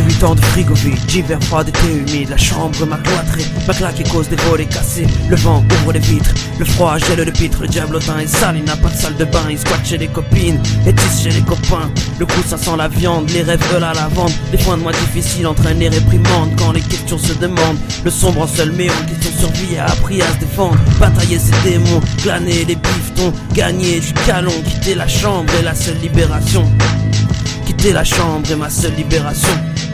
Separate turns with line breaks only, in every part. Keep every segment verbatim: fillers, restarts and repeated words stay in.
huit ans de frigo vide, d'hiver froid, d'été humide. La chambre m'a cloîtré, ma claque cause des volets cassés. Le vent ouvre les vitres, le froid gèle le pitre. Le diablotin est sale, il n'a pas de salle de bain. Il squatte chez les copines, et tisse chez les copains. Le coup ça sent la viande, les rêves veulent à la vente. Les points de mois difficiles entraînent les réprimandes. Quand les questions se demandent, le sombre en seul mais en question survie a appris à se défendre. Batailler ses démons, glaner les bifetons, gagner du calon. Quitter la chambre est la seule libération. Quitter la chambre est ma seule libération.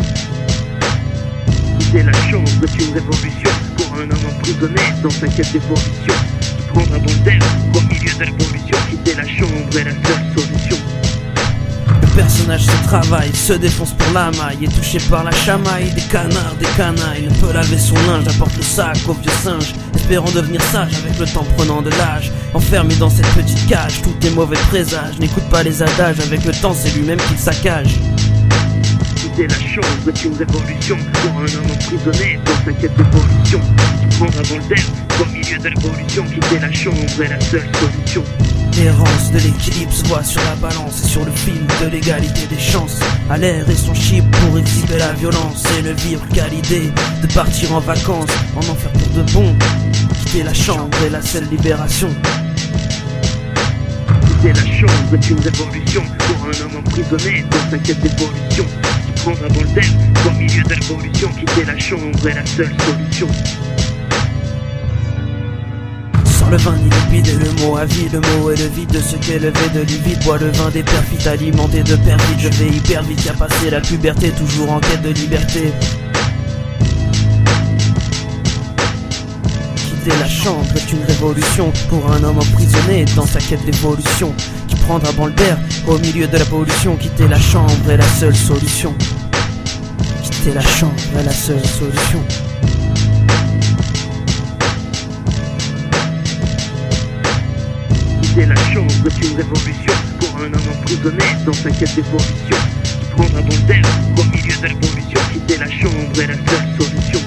Quitter la chambre est une révolution pour un homme emprisonné dans sa quête d'évolution. Prendre un bon d'air au milieu de l'évolution. Quitter la chambre est la seule solution.
Le personnage se travaille, se défonce pour la maille. Est touché par la chamaille des canards, des canailles. Ne peut laver son linge, apporte le sac au vieux singe, espérant devenir sage avec le temps prenant de l'âge. Enfermé dans cette petite cage, tout est mauvais présage. N'écoute pas les adages, avec le temps c'est lui-même qui saccage.
Quitter la chambre est une révolution pour un homme emprisonné dans sa quête d'évolution. Prendre un bon d'air au milieu de l'évolution. Quitter la chambre est la seule solution.
L'errance de l'équilibre se voit sur la balance et sur le fil de l'égalité des chances. À l'air et son chip pour exhiber la violence et ne vivre qu'à l'idée de partir en vacances, en enfer pour de bon. Quitter la chambre est la seule libération.
Quitter la chambre est une révolution pour un homme emprisonné dans sa quête d'évolution. Prendre un bon d'air au milieu de l'évolution. Quitter la chambre est la seule solution.
Le vin ni limpide et le mot à vie, le mot est le vide de ce qu'est levé de livide. Bois le vin des perfides alimenté de perfides. Je vais hyper vite, y'a passé la puberté, toujours en quête de liberté. Quitter la chambre est une révolution pour un homme emprisonné dans sa quête d'évolution. Qui prendra bon d'air au milieu de la pollution. Quitter la chambre est la seule solution. Quitter la chambre est la seule solution.
Quitter la chambre est une révolution pour un homme emprisonné dans sa quête d'évolution. Prendre un bon d'air au milieu de l'évolution. Quitter la chambre est la seule solution.